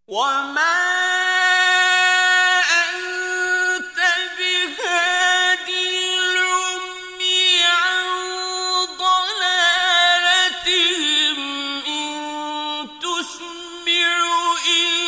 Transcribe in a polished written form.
وما أنت بهاد العمي عن ضلالتهم إن تسمع إلا